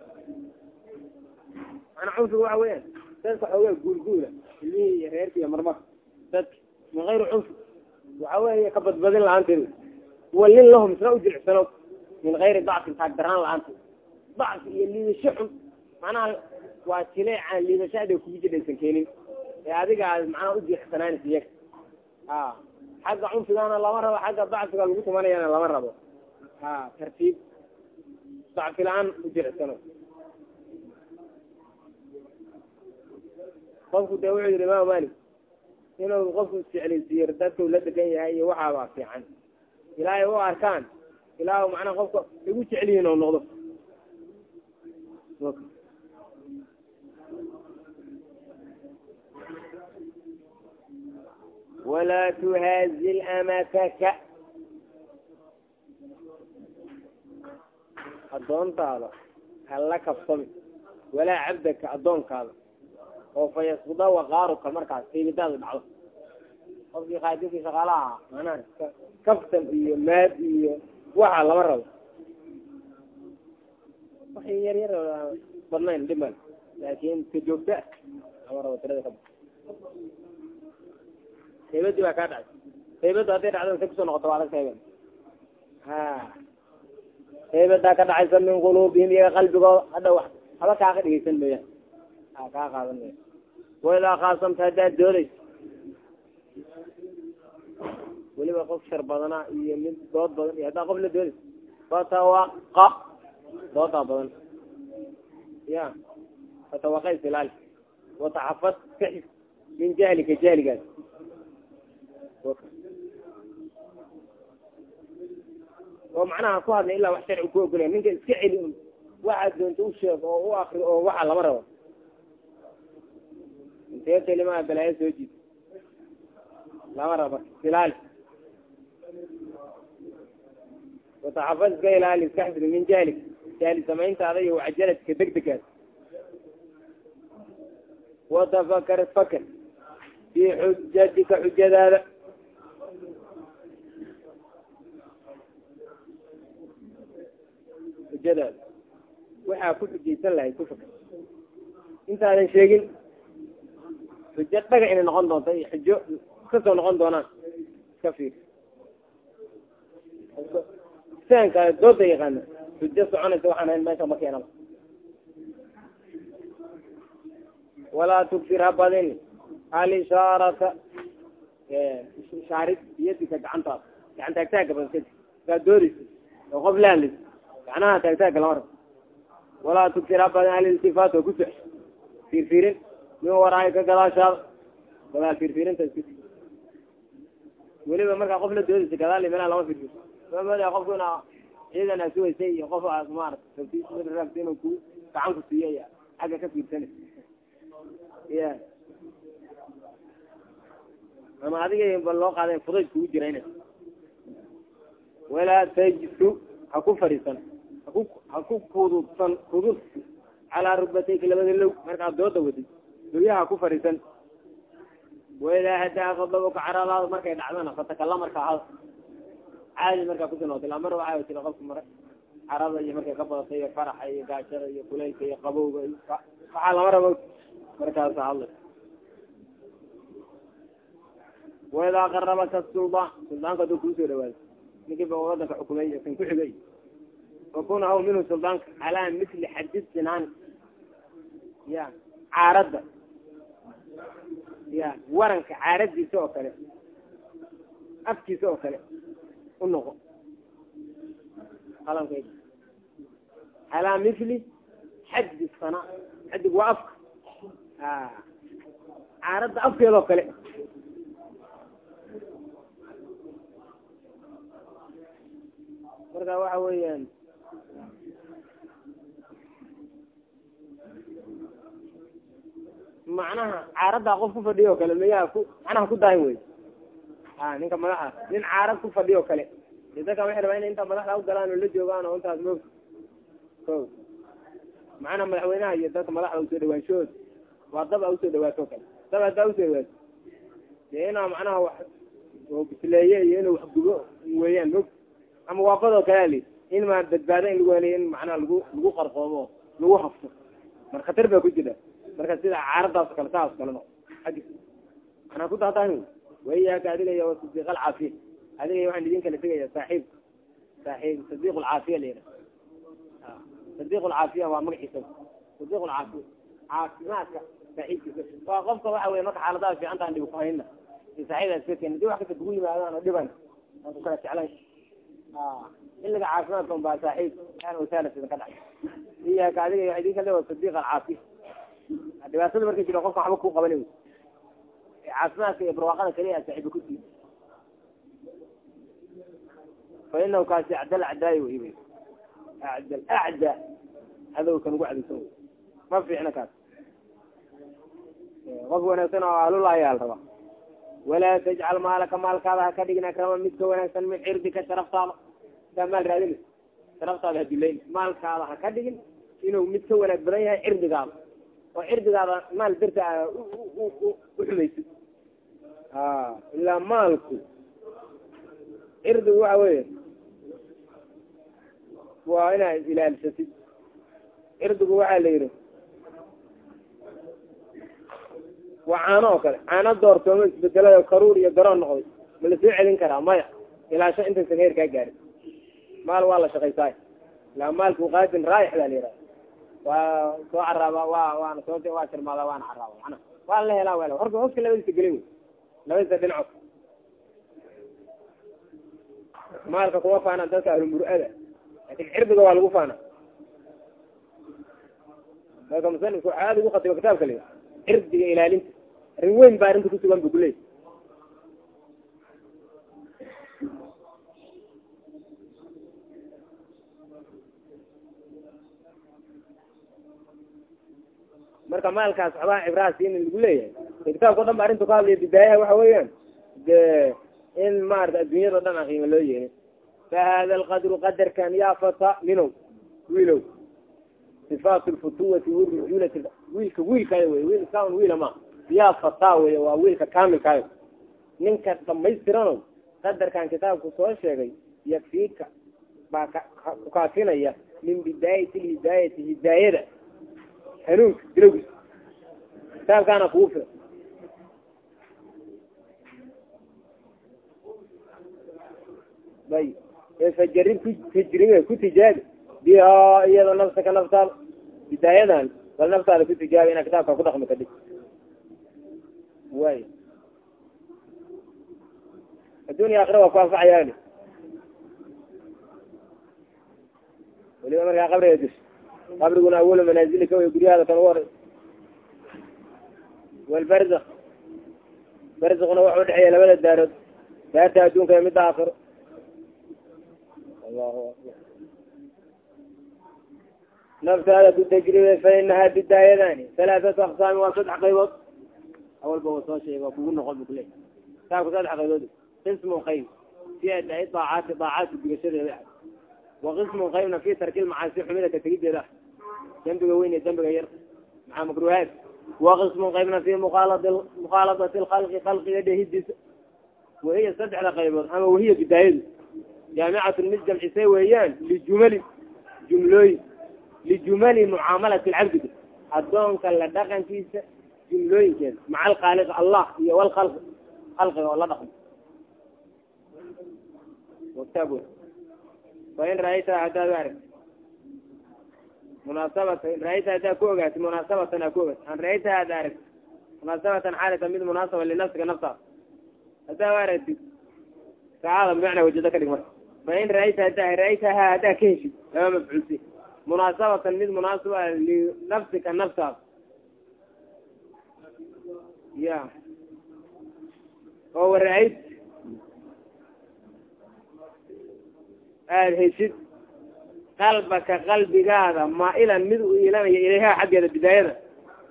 أنا عنف هو وين تنصح هو قول قوله اللي غيرك يا مرمى من غير عنف وعواه كبد بدل الآن ولين لهم سنو جرع سنو من غير ضعف تقدران الآن ضعف اللي الشحن معناها واتلاع اللي مشاهده كوجي ديسن كينين هذيك معناها ودي حسنان فيك اه حق عنف انا لا مره حق ضعف قال لكم انا لا مره اه ترتيب ضعف الان وجرع سنو قفوا دوعي الإمام مالك إنه قفوا السعلي سير دادته ولدك هي وحا فيعان إلهي هو أركان إلهي معنا قفوا يقول سعليين ونغضب ولا تهزل أمتك الضون هذا هل لك الصمت ولا عبدك الضون هذا وفيصبض وغارك مركز في مداد العظم قصدي قاعدين في شغالها أنا كفتن في ماد في وحى الله مرة وحي ير ير برنين دمال لكن تجوبته مرة وثلاثة خمسة سيبدي وكذا سيبدي هذين عدم سكسون نقطة على سيبدي ها سيبدي كذا عايز من قلوبهم يا قلبك هذا واحد هذا كأخذ يسمى بيه ها كأخذ منه وإذا خاصمت هذا الدولي ولي بقول شربنا يمين ضد ضد هذا قبل الدولي فتوقع ضد ضد يا فتوقع سلال وتعفت كحف من جهلك جهلك ومعناها صار إلا واحد عقوق له من كعل واحد أنت وشيخ أو آخر أو واحد لمرة انت كلمة بلاي سوجي لا مرة بس سلال وتعفز قيل هالي سحب من جالك جالي سمعين تعطيه وعجلت كدكدكات وتفكر فكر في حجتك حجة هذا حجة هذا وحا كل جيسان لها يكفك انت هذا شيء حجة بقى إن نغن دونتا حجة كسو نغن دونا iska fiir sanka dooda yaqaana xujo soconaysa waxaan hayn meesha ma keenaba walaa tugsir ha badin alishaarata shaarid iyadika gacantaas gacan taagtaaga badan kaa doorisa oo qof laalis gacnaha taagtaaga lama rabo walaa tugsir ha badin aliltifaat oo ku sox fiirfiirin min waraay ka gadaashaada gadaal fiirfiirinta isku weliba markaa qof la doodaysa gadaal meelaa lama fiirfiir mamada qofku inaa ciidan aa sugaysay iyo qof aad maarata sabtiisraabta inuu ku gacan ku siiyay xagga ka fiirsana ya ama adiga ba loo qaaday fudayd kugu jira ina walaa tajsu ha ku fadhiisan haku ha ku kududsan kudud calaa rugbatayka labada low markaad dooda wadid lowyaha ha ku fadhiisan waidaa hadaa qadabuka caradaada markay dhacdana fatakala markaa hada caadi markaa kusinooda ilaa mar waxaa tira qofka mare carada iyo markay ka badatay iyo faraxa iyo gaashada iyo kulaylka iyo qabowga iyo waxaa lama rabo markaasa hadlay waidaa qarabaka suldaan suldaanka aduu kuusoo dhawaado ninkii ba wadanka xukumay kan ku xigay wakuna haw minhu suldaanka calaa misli xadid sinaan ya caaradda ya waranka caaradiisa oo kale afkiisa oo kale unoqo qalamkay calaa misli xaddi sana xaddig waa afka caaradda afkeedoo kale marka waxa weeyaan macnaha caaraddaa qof ku fadhiyo o kale mayaa ku macnaha ku daahin wey a ninka madaxa nin caarad ku fadhiyo kale dadka waxay rabaa inay intaa madaxda u galaan oo la joogaan oo intaas moog ko macnaha madaxweynaha iyo dadka madaxda usoo dhawaanshahooda waa dab a usoo dhawaato o kale dab haddaa usoo dhawaato dee inaa macnaha wax oo bisleeye iyo inuu wax gubo weeyaan mog ama waafadoo kale ali in ma badbaado in lagu heliyo in macnaha lagu lagu qarqoomo lagu hafto mar khatar baa ku jira marka sida caaraddaas kale saas kale no agi manaa ku dahdahi wayaaka adiga iyo sadiiq alcaafiya adiga iyo waxaan idin kala tegaya saaxiib saaxiib sadiiq alcaafiya la yidhaha sadiiq alcaafiya waa magaciisa sadiiq alcaafiya caafimaadka saaxiibkiisa waa qofka waxa weye marka xaaladaha fiicantaan dhib ku hayna saaxiibaa iska keena hadii wax kasta kugu yimaadaan oo dhiban aan ku kala jeclayn xilliga caafimaadka un baa saaxiib aan wasaala sida ka dhacay iyaaka adiga iyo idin kale waa sadiiq alcaafiya dhibaatada markay jiro qofka waxba ku qabanay caafimaadka iyo barwaaqada kaliya saaxiiba ku sii fa inahu kaasi acdal acdaayo wey acdal acda adow kan ugu cadaysan ma fiicna kaas qof wanaagsan oo ahlullah ayaa la rabaa walaa tajcal maalaka maalkaada ha ka dhigin akrama mid ka wanaagsan min cirdika sharaftaada intaa maal raadinaysa sharaftaada ha dilayn maalkaada ha ka dhigin inuu mid ka wanaag badan yahay cirdigaada oo cirdigaada maal darta a uxumaysid ilaa maalku cirdigu waxa weeye waa inaad ilaalisatid cirdigu waxaa la yidhi waa caano oo kale caano doortooma isbedelada karuur iyo garoon noqday ma la soo celin karaa maya ilaa shan intaysan heer kaa gaarin maal waa la shaqaysaay ilaa maalku qaadin raayax baa la yidhaha waa soo caraaba waa waana soo waa jirmaada waana caraaba mana waa la helaa wel horka hoska labadiisa gelin wey labadiisa dhinacood maalka kuma faana dadka ahlumur-ada laakin cirdiga waa lagu faana marka musanifku waxaa aada ugu khatiba kitaabka la cirdiga ilaalinta arrin weyn baa arrinta kusugan bu kuleey marka maalkaas waxbaa cibraasi in lagu leeyahay kitaabka o dhan ba arrinta ka hadlaya bidaayaha waxa weeyaan de in maarata adduunyada o dhan a qiimo loo yeelin fa hada alqadru qadarkan yaa fata minow wiilow sifaat lfutuwati wirujulati wiilka wiilkaayo wey wiil iskaun wiila ma yaa fataa wey waa wiilka kaamilkaayo ninka dhamaystirano qadarkan kitaabku soo sheegay yakfiika baa kukaafinaya min bidaayati lhidaayati hidaayada hanuunka dilowgiis kitaabkaana kugu fira bay fajarib kujribe kutijaabi biha iyada nafsaka naftaada bidaayadan bal naftaada kutijaabi ina kitaabka ku dhaqmi kadib way الدنيا آخرة وقاف عيالي ولي أمريكا قبر يدش قبر يقول أول منازلك ويقول هذا تنور والبرزخ برزخ نوع ودحية لبلد دارد لا تهدون كي يمد آخر الله أكبر نفس هذا التجربة فإنها بالداية ثاني ثلاثة أقسام وصد حقيبط أول بوصوة شيء وقلنا نقول بكليه تاكو صد حقيبط قسم خير فيها طاعات طاعات بقشر له وقسم خير فيه ترك المعاصي حملة تجريد له جنب وين جنب غير مع مكروهات وقسم خير فيه مخالطة مخالطة الخلق خلق يده الدس وهي صد على خيبر أما وهي بداية جامعة المسجد الحسيويان للجمل جملوي لجمل معاملة العبد الدون كلا دقن فيه جملوي كذا مع الخالق الله والخلق خلق والله دقن وكتابه فإن رأيت هذا ذلك مناسبة رأيت هذا كوغات مناسبة كوغات أن رأيت هذا ذلك مناسبة حالة من مناسبة لنفسك نفسها هذا وارد تعالى بمعنى وجدك لك فإن رأيت هذا رأيتها هذا كيشي لما مفعول فيه مناسبة من مناسبة لنفسك نفسها يا هو رأيت هالهيشد قلبك قلبي هذا ما إلى المدء إلى إليها حق البداية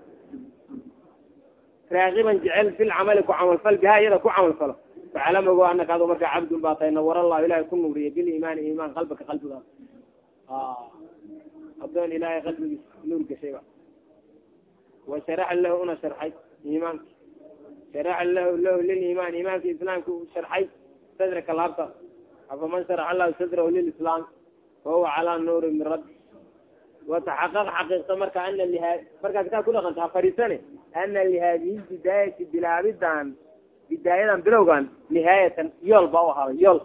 راغبا جعل في العمل كعمل فل بها يدا كعمل فل فعلمه أنك هذا مرجع عبد باطل نور الله إله يكون نوري بالإيمان إيمان قلبك قلب هذا آه أبدأ إلهي قلبي نور كشيء وشرع له أنا شرحي إيمان شرع له له للإيمان إيمان في إسلام شرحي تدرك الأبطال فمن شرع الله صدره للإسلام فهو على نور من ربه وتحقق حقيقة مركة أن لهذه مركة كتاب كلها قنتها فريسانة أن لهذه بداية بلا بدان بداية بلوغان نهاية يلبا وهذا يل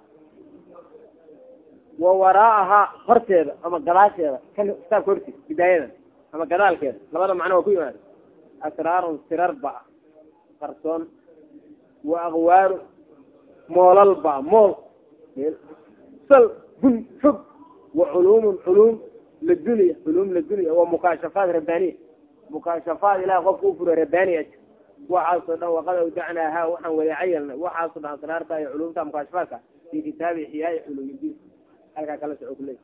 ووراءها خرطة أما قلاشة كان كتاب كرسي بداية أما قلال كده لماذا معنى وكوي ماذا أسرار سرار بع خرطون وأغوار مول البع مول صل بن فق وعلوم علوم للدنيا علوم للدنيا ومكاشفات ربانية مكاشفات إلى غفور ربانية وحاصلنا وقد ودعناها وحن ويعيلنا وحاصلنا أسرارها علومها مكاشفاتها في كتاب إحياء علوم الدين هذا كلا سعوك لي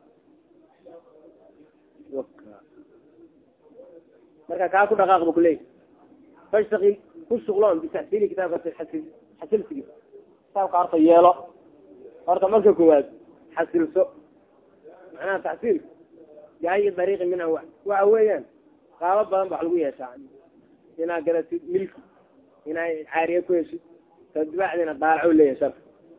مركا كاكو دقاق بكلي فاشتغل كل شغلان بتحصيل كتابة الحسل حسل سجل كتاب عرض يالا عرض مركا كواد حسل سوء معناها تحصيل بأي طريق من أول وأويان قالت بهم بحلوية شعب هنا قلت ملك هنا عارية كويسة تتبعدنا ضارعوا لي شرف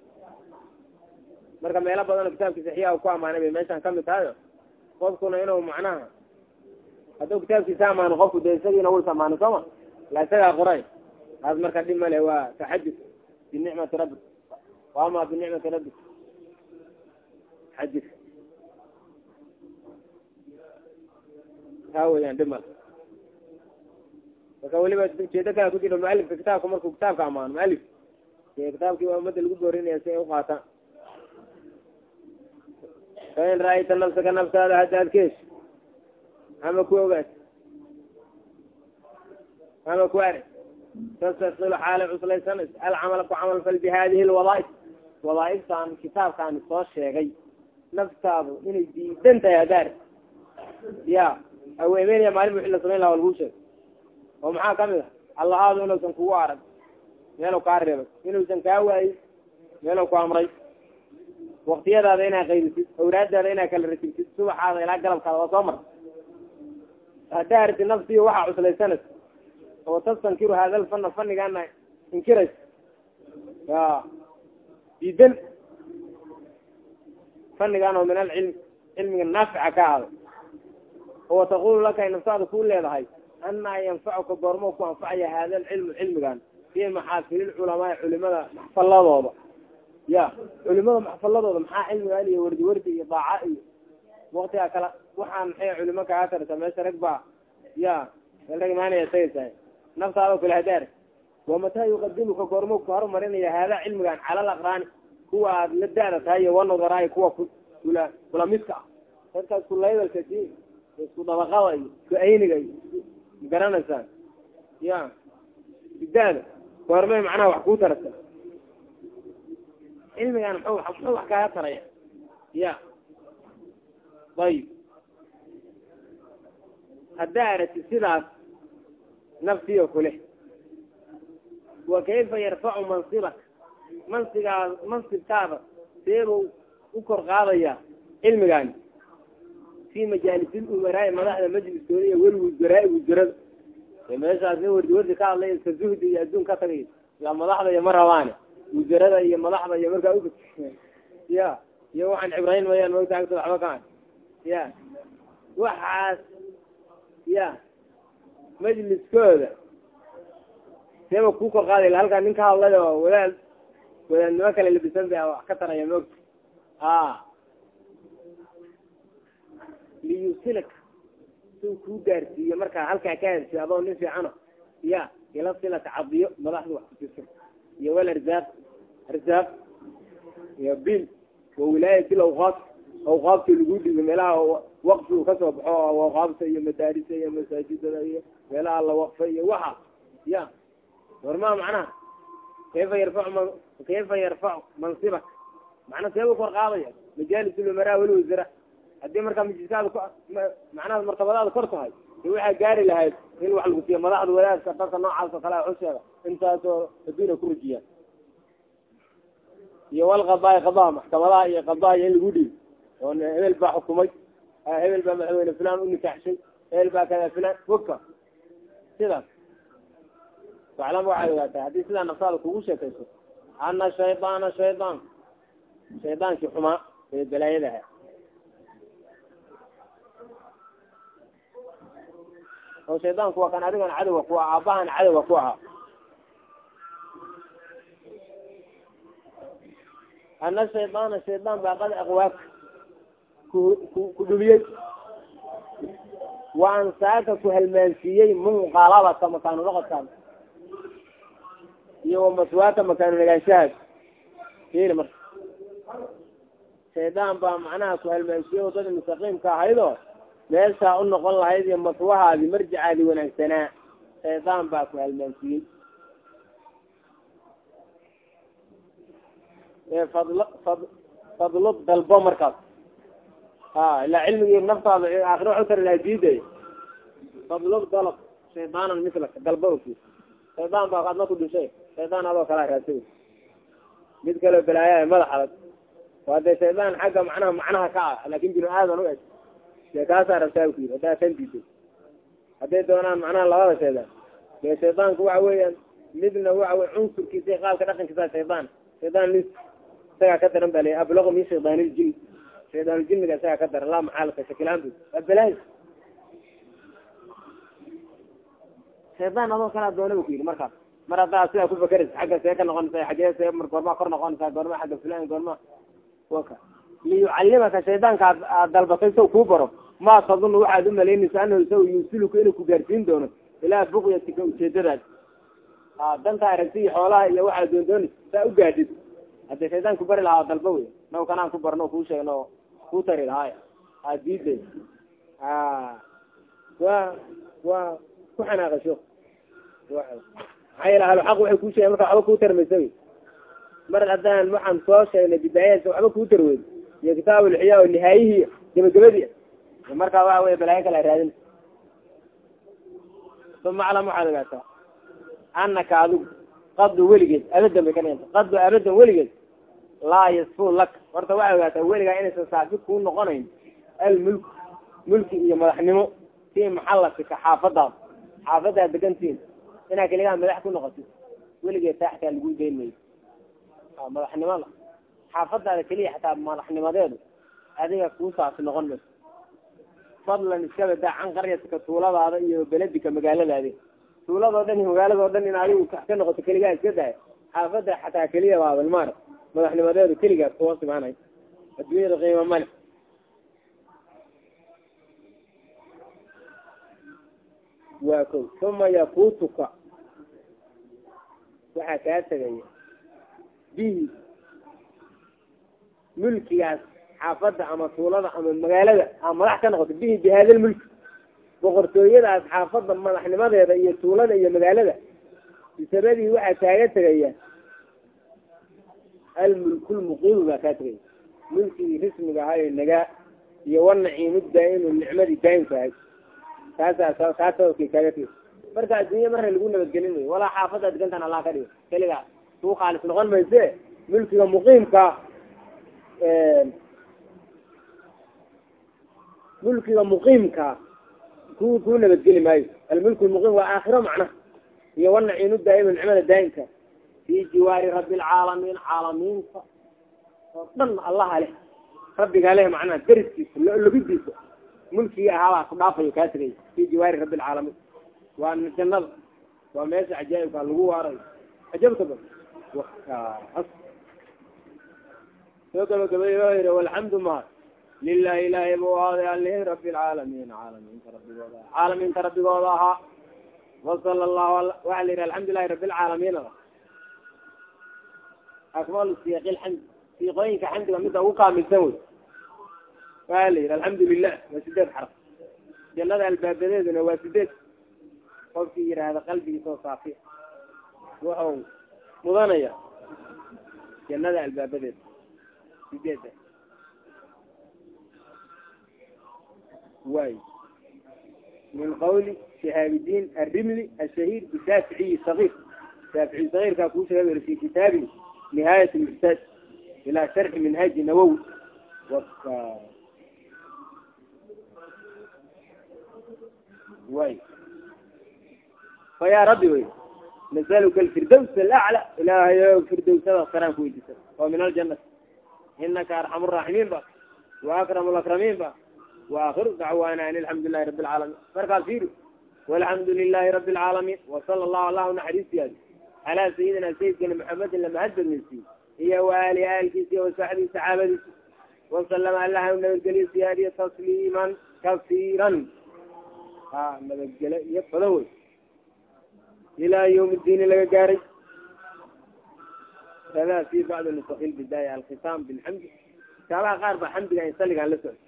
مركا ما يلبض أنا كتاب كسحية وكوع معنا بماشان كمت هذا قفكنا هنا ومعناها هذا كتاب كسام عن غفو ديسرين أول سمعنا كما لا تلقى قرأي هذا مركا دي مالي هو تحدث بالنعمة ربك وأما بالنعمة ربك حدث هاو يعني دمر فكولي بس كده كده كده المؤلف في كتابك مركو كتابك عمان مؤلف في كتابك ومدى القدورين يسيء وقاطع فإن رأيت نفسك نفس هذا حتى الكيش أما كوغات أما كوارث تستصل حالة عصلي سنة العمل وعمل فل بهذه الوظائف وظائف كان كتاب كان الصوت شيء نفس كتابه إن يدي دنت يا دار يا أو إيمين يا معلم إلا سمين له البوشة ومعاه كمله الله هذا إنه سنكو عرب يلو كارب إنه سنكاوي يلو كامري وقتي هذا دينا غيرتي أوراد دينا كالرتي الصبح هذا إلى قلب كذا وصمر دارت نفسي وحى عسل سنة وتستنكر هذا الفن فن كان انكرش يا يدل فن كانوا من العلم علم النافع كهذا هو تقول لك إن صار كل هذا أن ينفعك برموك وانفعي هذا العلم علم كان في محافل العلماء علماء فالله ضابط ya culimada maxfaladooda maxaa cilmigaan iyo wardi wardi iyo daaca iyo waktigaa kala waxaan maxay culimo kaga tarta meesha rag baa ya rag maanaya saysa naftaada kula hadaar wamataa yuqadimuka goormo ku horumarinaya hada cilmigan cala alaqraani kuwa aad la daada tahay wanodaraay kuwa kula kula midka ah dadkaas kulaybalka si isku dabaqada iyo ku ayniga iyo garanaysaa ya sidaada goormay macnaha wax kuu tarata cilmigan muxuu muxuu wax kaga taraya ya ayib haddaa aragti sidaas nafsiyo kule wa kayfa yarfacu mansibak mansigaa mansibkaada seebuu u kor qaadaya cilmigaani fi majaalisil umaraa'i madaxda majliskooda iyo weli wusaraa'i wusarada meeshaas nin wardi wardi ka hadlay iska zuhdi iyo adduun ka tagay yaa madaxda iyo ma rabaane wusarada iyo madaxda iyo markaa ugu ya iyo waxaan cibrayn mayaan mogta agta waxba kaan ya waxaas ya majliskooda seeba ku kor qaaday halkaa nin ka hadlay oo wadaad wadaadnimo kale labisan ba wax ka taraya moogta a liyusilak suu kuu gaarsiiyo markaa halkaa ka hadsiyo adoo nin fiicano ya ila silata cadiyo madaxda wax kutirsan iyo wal arzaaq arzaaq iyo bil wa wilaayati lawqaaf awqaafta lagu dhigo meelaha waqfi uu kasoo baxo awqaafta iyo madaarisa iyo masaajidada iyo meelaha la waqfay iyo waxa ya warma macnaha kayfa yarfacu man kayfa yarfacu mansibak macnaha seebuu kor qaadaya majaalis ulamaraa weli wasara haddii markaa majliskaada ku macnaha martabadaada kor tahay de waxaa gaari lahayd in wax lagu siiyo madaxda wadaadka dadka noocaas oo kale a xusheeda intaasoo adduuna ku rujiyaan iyo walqadaa qadaa maxkamadaha iyo qadaa iyo in lagu dhiibo oo hebel baa xukumay hebel baa madaxweyne fulaan u nikaaxshay hebel baa kada fulaan waka sidaas waclam waxay ogaataa haddii sidaa naftaada kugu sheekayso ana shaydaana shaydaan shaydaankii xumaa ee balaayadaha oo shaydaanku waa kan adigan cadowa ku ah aabbahan cadowa ku ahaa ana shaydaana shaydaan baa qad aqwaak ku ku ku dhuliyey wa ansaaka ku halmaansiiyey munqalabaka makaanu noqodkaada iyo wamaswaaka makaanu nagaanshahaada fiiri marka shaydaan baa macnaha ku halmaansiiyey wadada mustaqiimka ahaydoo meeshaa u noqon lahayd iyo maswahaadi marjicaadi wanaagsanaa shaydaan baa ku halmaansiiyey fadl fad fadlo dalbo markaas ha ilaa cilmigii naftaada aakhiro waxu tari laha diiday fadlo dalab shaydaanan mislaka dalbo oki shaydaan baa adna ku dhishay shaydaan adoo kalaa raasay mid kaleo balaayaa madax adag waa dee shaydaan xagga macnaha macnaha ka ah laakin binu aadan u eg dee kaasaa rabtaa ku yiri haddaa kan diiday hadday doonaan macnaha labada shaydaan dee shaydaanku waxa weeyaan midna waxa wey cunsurkiisa qaabka dhaqankiisa shaydaan shaydaan lis isagaa ka daran baa la ablago min shaydaaniljin shaydaanljiniga isagaa ka daran laa maxaalka shakilaanbu abalahi shaydaan adoo kalaa doona bu ku yidhi markaas mar haddaa sidaa ku fakeraysa xagga see ka noqonaysa xagee see mar goormaa kor noqonaysaa goormaa xagga fulan goormaa waka liyucalimaka shaydaanka ad aad dalbatay saw kuu baro maa tadunu waxaad u malaynaysa anahu saw yusiluka inuu ku gaarsiin doono ilaa buqyatika ujeedadaad a danta aragti iyo xoolaha iyo waxaad doondoonaysa saa u gaadhid hadda shaydaanku bari lahaa dalba wey naw kanaan ku barno kuu sheegno kuu tari lahaay aa diiday a wa wa ku xanaaqasho maxaa yala ahluxaq waxay kuu sheegen marka waxba kuu tarmaysa wy mar haddaan waxaan soo sheegnay bidaayadiisa waxba kuu tarweyn iyo kitaab ulxiyaa oo nihaayihii gabagabadii markaa waxa wey balaayo kala raadin uma aclam waxaad ogaataa anaka adigu qadu weligeed abadan bay ka dhiganta qadu abadan weligeed laa yasfu lak horta waxay ogaataa weligaa inaysan saafi kuu noqonayn almulk mulki iyo madaxnimo fii maxalatika xaafadaada xaafadaad degantiin inaa keligaa madax ku noqotid weligeed saaxkaa lagu dayn mayo madaxnimada xaafadaada keliya xataa madaxnimadeedu adiga kuu saasi noqon mayso fadlan iska badaa can qaryatka tuuladaada iyo beledika magaaladaadi tuuladoo dhan iyo magaaladoo dhan in adigu ka noqoto keligaa iska dahay xaafada xataa keliya waabalmaara madaxnimadeedu keligaas kuwa simaanay adduunyada qiimo male waa kow uma yafuutuka waxaa kaa tegaya bihi mulkigaas xaafadda ama tuulada ama magaalada ama madax ka noqoto bihi bihaada lmulki boqortooyadaas xaafadda madaxnimadeeda iyo tuulada iyo magaalada bisabadii waxaa kaaga tegaya almulku lmuqiimu baa kaa tegaya mulkigii rismiga ahaa ee nagaa iyo wanaciimu daa'imu nicmadii daa'imka ahay kaasaa kaa sababkii kaaga tegay marka adduunya marna lagu nabadgelin mayo walaa xaafadda degantaan allah ka dhigo keligaa kuu khaalis noqon mayse mulkiga muqiimka mulkiga muqiimka ku kuu nabadgeli maayo almulku lmuqiim waa aakhiro macnaha iyo wanaciimu daa'imu nicmada daa'imka fii jiwaari rabbi alcaalamiin caalamiinta oo dhan allaha leh rabbigaa leh macnaha deriskiisa logidiisa mulkigii ahaabaa ku dhaafayo kaa tegay fii jiwaari rabbi alcaalamiin waa jannada waa meesha cajaa'ibka lagu waarayo cajabka ba wakaas soo gabagabeey oo yidhi walxamdu mahad lilahi ilaahay buu ahaaday alihi rabbi alcaalamiin caalamiinta rabbigooda caalamiinta rabbigooda ahaa wasala allahu waxaa la yidhi alxamdulilahi rabbi alcaalamiin akmalu siiqi lxamd siiqooyinka xamdiga midda ugu kaamilsan wey waa la yidhi alxamdu lilah waa sideed xaraf jannada albaabadeeduna waa sideed qofkii yidhaahda qalbigiisa oo saafiya wuxuu mudanaya jannada albaabadeeda sideeda waay min qawli shihaabidiin arrimli ashahiir bisaaficiyi sagiir shaafici sagiirkaa kuu sheegay fi kitaabi nihaayat lmuxtaaj ilaa sharxi minhaaji nawowi way fayaa rabbi wey nasaluka alfirdaws alacla ilaahayo firdawsada saraan ku weydiisa oo min aljanati inaka arxamu raaximiin ba wa akramu lakramiin ba waakhiru dacwaana an alxamdu lilahi rabbi alcaalamiin markaas fiiri walxamdu lilahi rabbi alcaalamiin wasala allahu allahu naxariistiyaadi calaa sayidina sayidkana maxamedin lamahadbadnaysiiy iyo waali aalkiisa iyo wasaxbii saxaabadiisa wasalama allaha nabadgeliyo siyaadiya tasliiman kasiiran ha nabadgele iyo badan wey ilaa yawm diini laga gaaray kadaa fi bacdi nusakil bidaaya alkhitaam bilxamdi kitaabaha qaar ba xamdiga in saligaan la socdo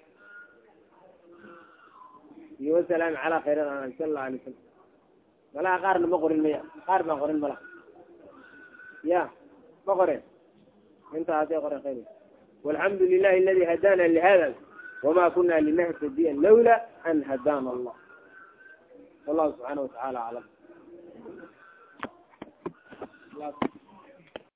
iyo wasalaami calaa khayr sala allahu alay wasalam malaha qaarna ma qorin maya qaar baan qorin malaha ya ma qoreen intaa haday qoren khayr walxamdu lilahi aladi hadana lihada wama kuna linahtadiya lawla an hadana allah wallahu subxaana watacaala aclam.